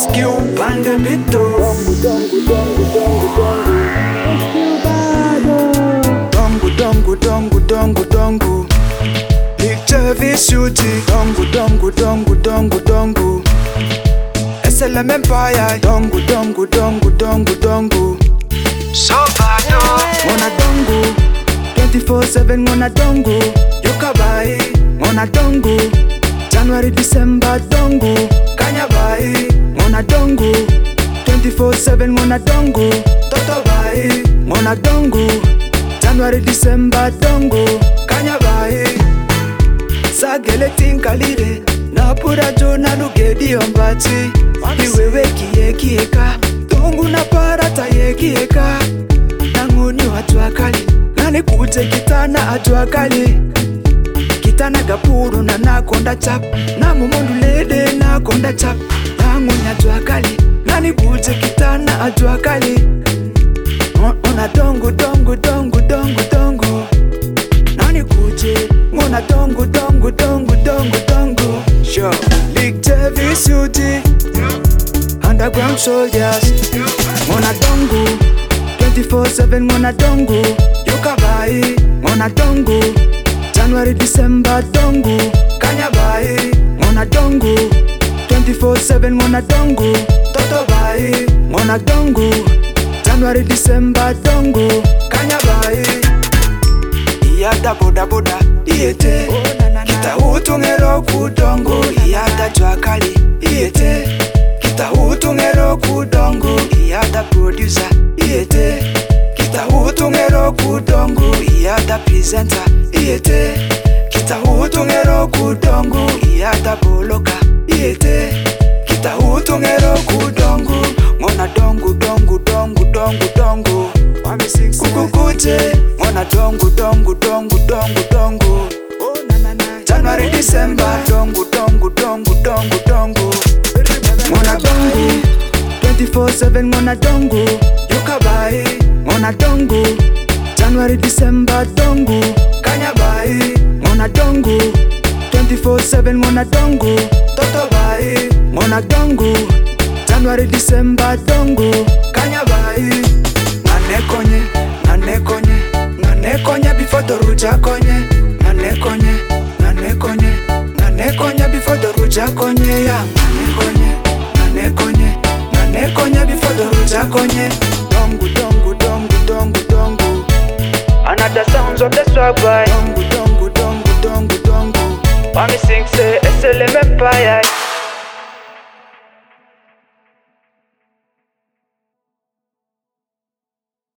Rescue Bandamito. Dongu, dongu, dongu, dongu. Big Chevy Shooty. Dongu, dongu, dongu, dongu, dongu. SLM Empire. Dongu, dongu, dongu, dongu, dongu. So bad, Ngona dongu 24/7 ngona dongu. Yukabai ngona dongu. January, December dongu. Kanyabai ngona dongu 24/7 ngona dongu. Totobai ngona dongu. January, December dongu. Kanyabai sagele tinkalire napura jona lugedi ombati. Iwewe kieka dongu na parata yekieka. Nanguni watu akali nani kute kitana atu akali. Kitana gapuru na nakonda chap. Na mumundu lede nakonda chap. Nanguni atu akali nani kute kitana atu akali. Ona dongu dongu dongu dongu dongu. Nani kute ngona dongu dongu dongu dongu dongu. Sure Big Chevy Shooty. Underground soldiers. Ngona dongu 24/7 ngona dongu. Yukabai ngona dongu. January, December dongu. Kanyabai ngona dongu 24/7 ngona dongu. Totobai ngona dongu. January, December dongu. Kanyabai iyada boda boda iyete. Kita utungero kudongo iyada jwakali iyete. Kita utungero kudongo iyada producer iyete. Kita utungero kudongo iyada presenter iyete. Kita utungero kudongo iyada boloka iyete. Kita utungero kudongo ngona dongu dongu dongu dongu dongu. Kukukute ngona dongu dongu dongu dongu dongu. January, December dongu dongu dongu dongu dongu. Ngona dongu 24/7 ngona dongu. Yukabai ngona dongu. January, December dongu. Kanyabai ngona dongu 24/7 ngona dongu. Totobai ngona dongu. January, December dongu. Kanyabai nganekonye nganekonye nganekonye before the ruja konye. Nganekonye nganekonye nganekonye before the ruja konye ya. Nganekonye nganekonye nganekonye before the ruja konye. Dongu dongu dongu dongu dongu. Another sounds of the swag boy. Dongu dongu dongu dongu dongu. Wami sing say SLM Empire.